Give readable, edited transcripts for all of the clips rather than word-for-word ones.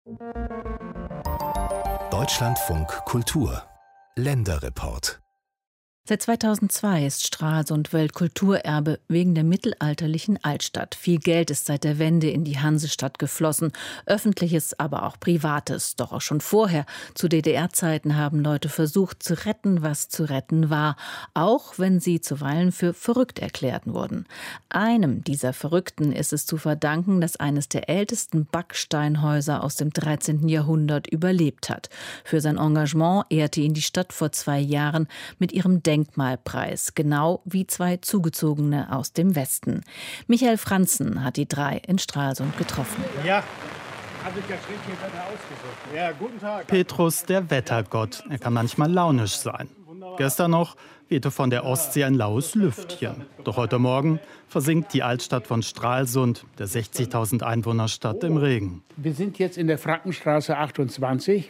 Deutschlandfunk Kultur Länderreport. Seit 2002 ist Stralsund Weltkulturerbe wegen der mittelalterlichen Altstadt. Viel Geld ist seit der Wende in die Hansestadt geflossen, öffentliches, aber auch privates. Doch auch schon vorher, zu DDR-Zeiten, haben Leute versucht zu retten, was zu retten war, auch wenn sie zuweilen für verrückt erklärt wurden. Einem dieser Verrückten ist es zu verdanken, dass eines der ältesten Backsteinhäuser aus dem 13. Jahrhundert überlebt hat. Für sein Engagement ehrte ihn die Stadt vor 2 Jahren mit ihrem Denkmalpreis, genau wie 2 Zugezogene aus dem Westen. Michael Franzen hat die 3 in Stralsund getroffen. Ja, habe ich das richtige Wetter ausgesucht. Ja, guten Tag. Petrus, der Wettergott. Er kann manchmal launisch sein. Gestern noch wehte von der Ostsee ein laues Lüftchen. Doch heute Morgen versinkt die Altstadt von Stralsund, der 60.000 Einwohnerstadt, im Regen. Wir sind jetzt in der Frankenstraße 28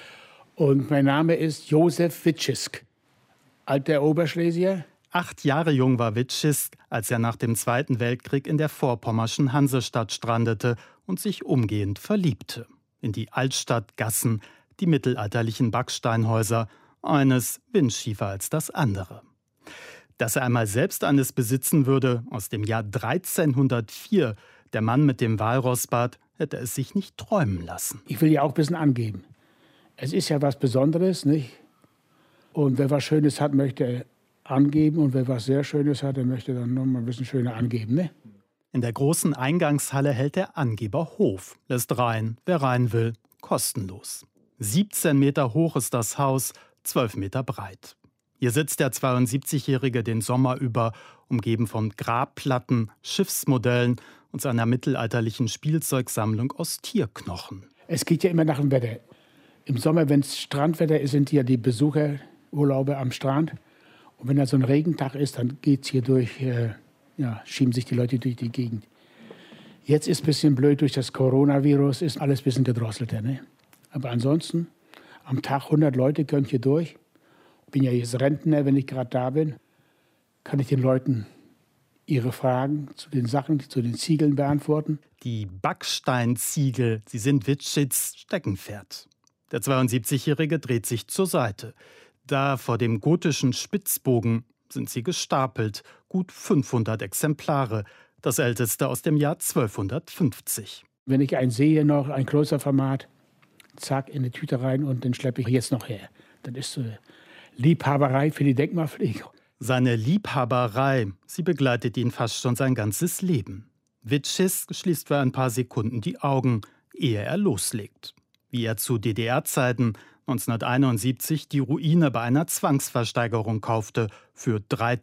und mein Name ist Josef Witschisk. Alter Oberschlesier. 8 Jahre jung war Witschisk, als er nach dem Zweiten Weltkrieg in der vorpommerschen Hansestadt strandete und sich umgehend verliebte. In die Altstadtgassen, die mittelalterlichen Backsteinhäuser, eines windschiefer als das andere. Dass er einmal selbst eines besitzen würde, aus dem Jahr 1304, der Mann mit dem Walrossbart, hätte es sich nicht träumen lassen. Ich will ja auch ein bisschen angeben. Es ist ja was Besonderes, nicht? Und wer was Schönes hat, möchte angeben. Und wer was sehr Schönes hat, der möchte dann noch mal ein bisschen schöner angeben. Ne? In der großen Eingangshalle hält der Angeber Hof. Lässt rein, wer rein will, kostenlos. 17 Meter hoch ist das Haus, 12 Meter breit. Hier sitzt der 72-Jährige den Sommer über, umgeben von Grabplatten, Schiffsmodellen und seiner mittelalterlichen Spielzeugsammlung aus Tierknochen. Es geht ja immer nach dem Wetter. Im Sommer, wenn es Strandwetter ist, sind ja die Besucherurlaube am Strand. Und wenn da so ein Regentag ist, dann geht es hier durch, schieben sich die Leute durch die Gegend. Jetzt ist es ein bisschen blöd, durch das Coronavirus ist alles ein bisschen gedrosselter. Ne? Aber ansonsten, am Tag 100 Leute können hier durch. Ich bin ja jetzt Rentner, wenn ich gerade da bin, kann ich den Leuten ihre Fragen zu den Sachen, zu den Ziegeln beantworten. Die Backsteinziegel, sie sind Witschiks Steckenpferd. Der 72-Jährige dreht sich zur Seite. Da vor dem gotischen Spitzbogen sind sie gestapelt, gut 500 Exemplare, das älteste aus dem Jahr 1250. Wenn ich einen sehe noch, ein größer Format, zack, in die Tüte rein und den schleppe ich jetzt noch her. Das ist so Liebhaberei für die Denkmalpflege. Seine Liebhaberei, sie begleitet ihn fast schon sein ganzes Leben. Witschisk schließt für ein paar Sekunden die Augen, ehe er loslegt. Wie er zu DDR-Zeiten 1971 die Ruine bei einer Zwangsversteigerung kaufte für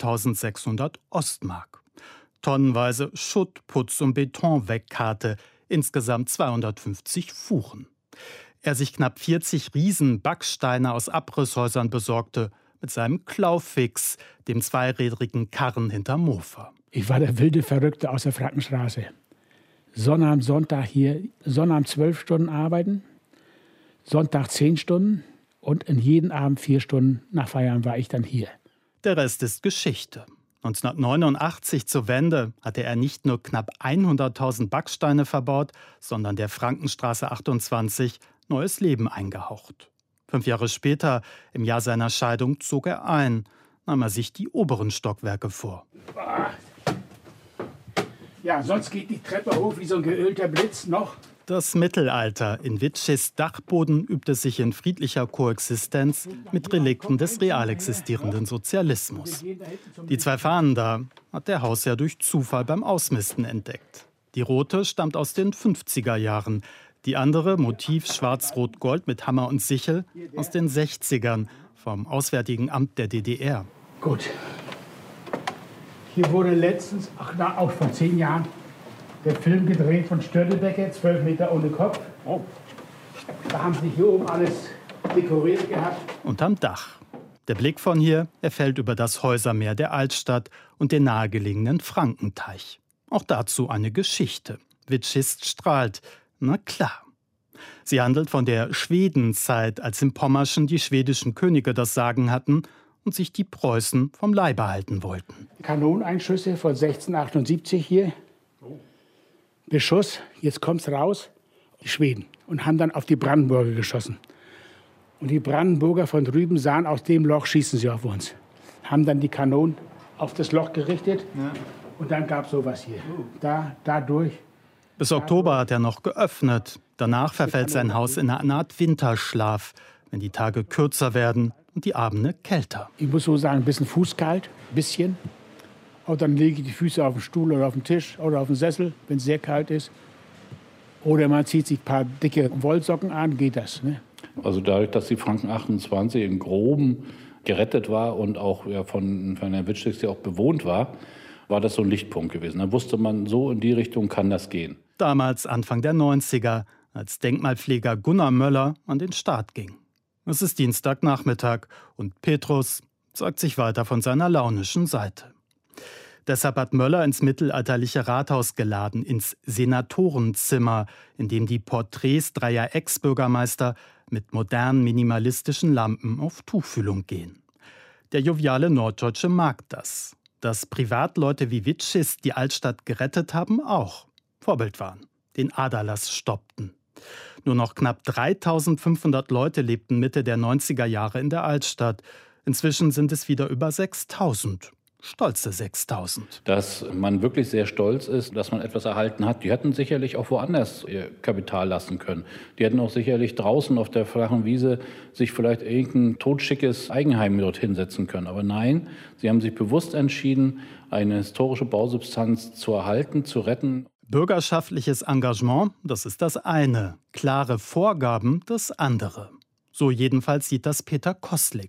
3.600 Ostmark. Tonnenweise Schutt, Putz und Beton wegkarrte, insgesamt 250 Fuhren. Er sich knapp 40 Riesen-Backsteine aus Abrisshäusern besorgte, mit seinem Klaufix, dem zweirädrigen Karren hinterm Mofa. Ich war der wilde Verrückte aus der Frankenstraße. Sonnabend, Sonntag hier, Sonnabend 12 Stunden arbeiten, Sonntag 10 Stunden und in jeden Abend 4 Stunden nach Feierabend war ich dann hier. Der Rest ist Geschichte. 1989 zur Wende hatte er nicht nur knapp 100.000 Backsteine verbaut, sondern der Frankenstraße 28 neues Leben eingehaucht. 5 Jahre später, im Jahr seiner Scheidung, zog er ein, nahm er sich die oberen Stockwerke vor. Ja, sonst geht die Treppe hoch wie so ein geölter Blitz noch. Das Mittelalter in Witschiks Dachboden übte sich in friedlicher Koexistenz mit Relikten des real existierenden Sozialismus. Die 2 Fahnen da hat der Hausherr durch Zufall beim Ausmisten entdeckt. Die rote stammt aus den 50er Jahren, die andere, Motiv schwarz-rot-gold mit Hammer und Sichel, aus den 60ern vom Auswärtigen Amt der DDR. Gut. Hier wurde letztens, auch vor 10 Jahren, der Film gedreht von Störtebeker, 12 Meter ohne Kopf. Oh. Da haben sie hier oben alles dekoriert gehabt. Unterm Dach. Der Blick von hier, er fällt über das Häusermeer der Altstadt und den nahegelegenen Frankenteich. Auch dazu eine Geschichte. Witschisk strahlt. Na klar. Sie handelt von der Schwedenzeit, als im Pommerschen die schwedischen Könige das Sagen hatten und sich die Preußen vom Leibe halten wollten. Kanoneinschüsse von 1678 hier. Beschuss, jetzt kommt's raus. Die Schweden und haben dann auf die Brandenburger geschossen. Und die Brandenburger von drüben sahen, aus dem Loch schießen sie auf uns. Haben dann die Kanonen auf das Loch gerichtet und dann gab es sowas hier. Dadurch. Bis Oktober hat er noch geöffnet. Danach verfällt sein Haus in eine Art Winterschlaf, wenn die Tage kürzer werden und die Abende kälter. Ich muss so sagen, ein bisschen fußkalt, ein bisschen. Und dann lege ich die Füße auf den Stuhl oder auf den Tisch oder auf den Sessel, wenn es sehr kalt ist. Oder man zieht sich ein paar dicke Wollsocken an, geht das. Ne? Also dadurch, dass die Franken 28 im Groben gerettet war und auch von Herrn Witschis ja auch bewohnt war, war das so ein Lichtpunkt gewesen. Da wusste man, so in die Richtung kann das gehen. Damals Anfang der 90er, als Denkmalpfleger Gunnar Möller an den Start ging. Es ist Dienstagnachmittag und Petrus zeigt sich weiter von seiner launischen Seite. Deshalb hat Möller ins mittelalterliche Rathaus geladen, ins Senatorenzimmer, in dem die Porträts dreier Ex-Bürgermeister mit modernen minimalistischen Lampen auf Tuchfühlung gehen. Der joviale Norddeutsche mag das. Dass Privatleute wie Witschis die Altstadt gerettet haben, auch Vorbild waren, den Aderlass stoppten. Nur noch knapp 3.500 Leute lebten Mitte der 90er Jahre in der Altstadt. Inzwischen sind es wieder über 6.000. Stolze 6.000. Dass man wirklich sehr stolz ist, dass man etwas erhalten hat. Die hätten sicherlich auch woanders ihr Kapital lassen können. Die hätten auch sicherlich draußen auf der flachen Wiese sich vielleicht irgendein totschickes Eigenheim dort hinsetzen können. Aber nein, sie haben sich bewusst entschieden, eine historische Bausubstanz zu erhalten, zu retten. Bürgerschaftliches Engagement, das ist das eine. Klare Vorgaben, das andere. So jedenfalls sieht das Peter Koslik.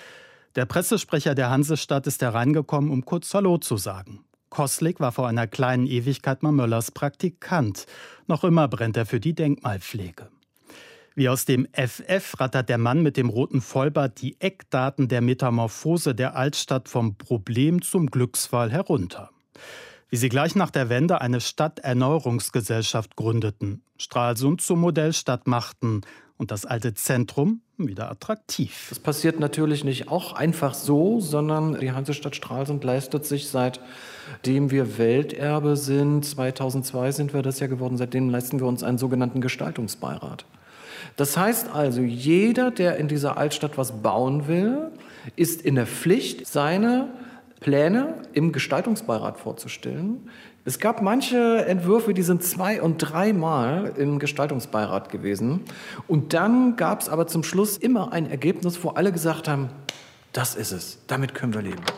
Der Pressesprecher der Hansestadt ist hereingekommen, um kurz Hallo zu sagen. Koslik war vor einer kleinen Ewigkeit mal Möllers Praktikant. Noch immer brennt er für die Denkmalpflege. Wie aus dem FF rattert der Mann mit dem roten Vollbart die Eckdaten der Metamorphose der Altstadt vom Problem zum Glücksfall herunter. Wie sie gleich nach der Wende eine Stadterneuerungsgesellschaft gründeten, Stralsund zur Modellstadt machten und das alte Zentrum wieder attraktiv. Das passiert natürlich nicht auch einfach so, sondern die Hansestadt Stralsund leistet sich, seitdem wir Welterbe sind, 2002 sind wir das ja geworden, seitdem leisten wir uns einen sogenannten Gestaltungsbeirat. Das heißt also, jeder, der in dieser Altstadt was bauen will, ist in der Pflicht, seine Pläne im Gestaltungsbeirat vorzustellen. Es gab manche Entwürfe, die sind 2- und 3-mal im Gestaltungsbeirat gewesen. Und dann gab es aber zum Schluss immer ein Ergebnis, wo alle gesagt haben, das ist es, damit können wir leben.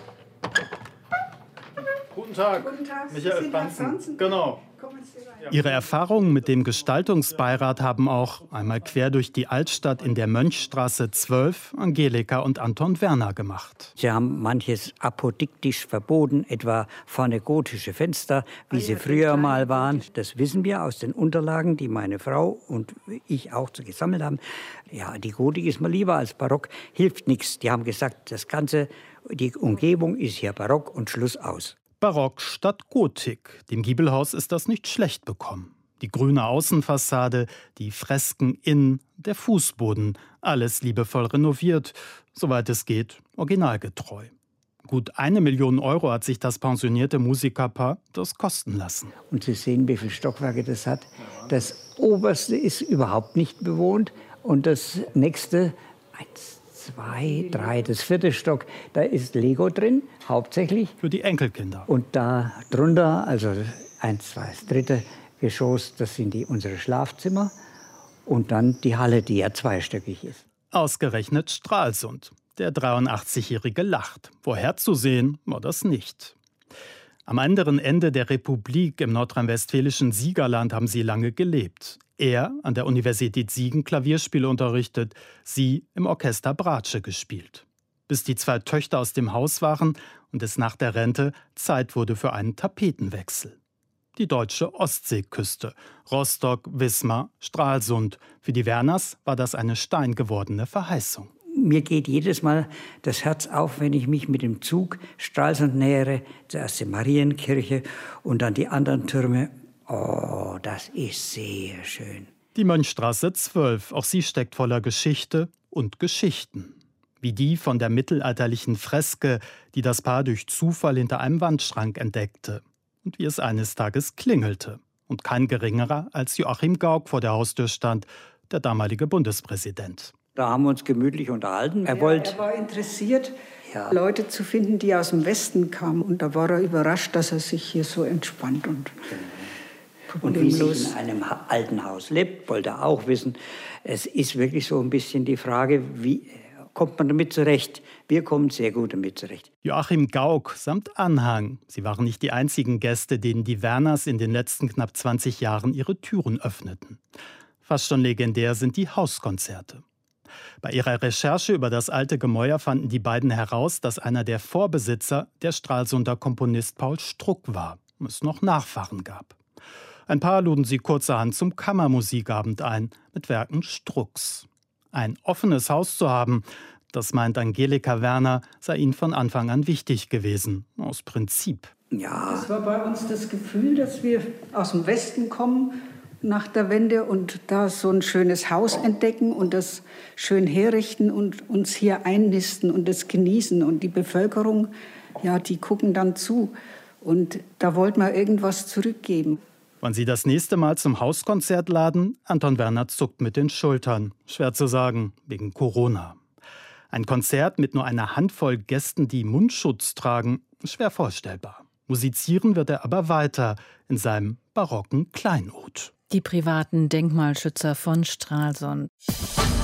Guten Tag, Michael Franzen. Genau. Ihre Erfahrungen mit dem Gestaltungsbeirat haben auch einmal quer durch die Altstadt in der Mönchstraße 12 Angelika und Anton Werner gemacht. Sie haben manches apodiktisch verboten, etwa vorne gotische Fenster, wie sie früher mal waren. Das wissen wir aus den Unterlagen, die meine Frau und ich auch gesammelt haben. Ja, die Gotik ist mir lieber als Barock, hilft nichts. Die haben gesagt, die Umgebung ist hier Barock und Schluss aus. Barock statt Gotik. Dem Giebelhaus ist das nicht schlecht bekommen. Die grüne Außenfassade, die Fresken innen, der Fußboden, alles liebevoll renoviert, soweit es geht, originalgetreu. Gut 1 Million Euro hat sich das pensionierte Musikerpaar das kosten lassen. Und Sie sehen, wie viele Stockwerke das hat. Das oberste ist überhaupt nicht bewohnt und das nächste, 1, 2, 3, das 4. Stock, da ist Lego drin, hauptsächlich. Für die Enkelkinder. Und da drunter, also 1, 2, das 3. Geschoss, das sind unsere Schlafzimmer. Und dann die Halle, die ja zweistöckig ist. Ausgerechnet Stralsund. Der 83-Jährige lacht. Vorherzusehen war das nicht. Am anderen Ende der Republik im nordrhein-westfälischen Siegerland haben sie lange gelebt. Er an der Universität Siegen Klavierspiele unterrichtet, sie im Orchester Bratsche gespielt. Bis die 2 Töchter aus dem Haus waren und es nach der Rente Zeit wurde für einen Tapetenwechsel. Die deutsche Ostseeküste, Rostock, Wismar, Stralsund. Für die Werners war das eine steingewordene Verheißung. Mir geht jedes Mal das Herz auf, wenn ich mich mit dem Zug Stralsund nähere. Zuerst die Marienkirche und dann die anderen Türme. Oh, das ist sehr schön. Die Mönchstraße 12, auch sie steckt voller Geschichte und Geschichten. Wie die von der mittelalterlichen Freske, die das Paar durch Zufall hinter einem Wandschrank entdeckte. Und wie es eines Tages klingelte. Und kein geringerer als Joachim Gauck vor der Haustür stand der damalige Bundespräsident. Da haben wir uns gemütlich unterhalten. Er war interessiert, Leute zu finden, die aus dem Westen kamen. Und da war er überrascht, dass er sich hier so entspannt und wie sich in einem alten Haus lebt, wollte er auch wissen. Es ist wirklich so ein bisschen die Frage, wie kommt man damit zurecht? Wir kommen sehr gut damit zurecht. Joachim Gauck samt Anhang. Sie waren nicht die einzigen Gäste, denen die Werners in den letzten knapp 20 Jahren ihre Türen öffneten. Fast schon legendär sind die Hauskonzerte. Bei ihrer Recherche über das alte Gemäuer fanden die beiden heraus, dass einer der Vorbesitzer der Stralsunder Komponist Paul Struck war, es noch Nachfahren gab. Ein paar luden sie kurzerhand zum Kammermusikabend ein, mit Werken Strucks. Ein offenes Haus zu haben, das meint Angelika Werner, sei ihnen von Anfang an wichtig gewesen, aus Prinzip. Ja. Das war bei uns das Gefühl, dass wir aus dem Westen kommen nach der Wende und da so ein schönes Haus entdecken und das schön herrichten und uns hier einnisten und das genießen. Und die Bevölkerung, ja, die gucken dann zu. Und da wollten wir irgendwas zurückgeben. Wann sie das nächste Mal zum Hauskonzert laden? Anton Werner zuckt mit den Schultern. Schwer zu sagen, wegen Corona. Ein Konzert mit nur einer Handvoll Gästen, die Mundschutz tragen, schwer vorstellbar. Musizieren wird er aber weiter in seinem barocken Kleinod. Die privaten Denkmalschützer von Stralsund.